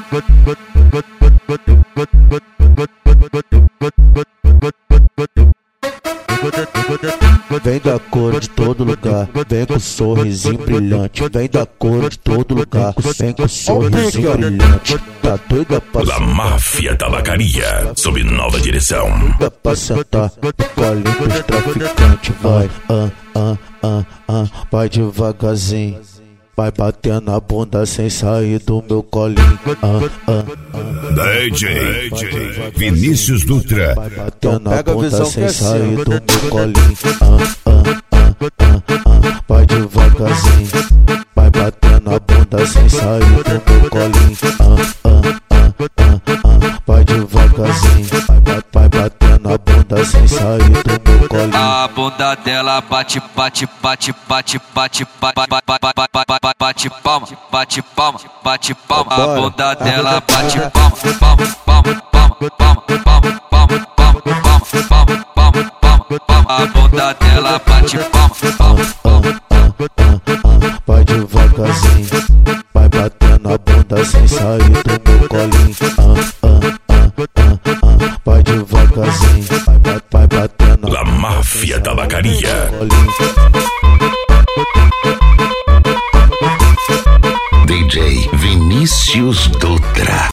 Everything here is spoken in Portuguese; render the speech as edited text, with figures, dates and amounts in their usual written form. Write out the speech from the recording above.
Vem da cor de todo lugar, vem com sorrisinho brilhante. Vem da cor de todo lugar, vem com sorrisinho brilhante. Tá doida pra La Máfia Tabacaria, sob nova direção. Dá pra sentar no colinho pros traficantes. Vai devagarzinho, vai batendo a bunda sem sair do meu colinho. DJ Vinícius Dutra. Vai batendo a bunda sem sair do meu colinho. Vai devagarzinho, vai batendo a bunda sem sair do meu colinho. Vai devagarzinho, vai batendo a bunda sem sair do meu colinho. A bunda dela bate, bate, bate, bate, bate, bate palma, bate palma, bate palma. A bunda dela bate palma, palma, palma, palma, palma, palma, palma, palma, palma, palma, palma. A bunda dela bate palma, palma, palma. Vai devagarzinho, vai batendo a bunda sem sair do meu colinho. Vai devagarzinho, vai batendo La Máfia Tabacaria. DJ Vinícius Dutra.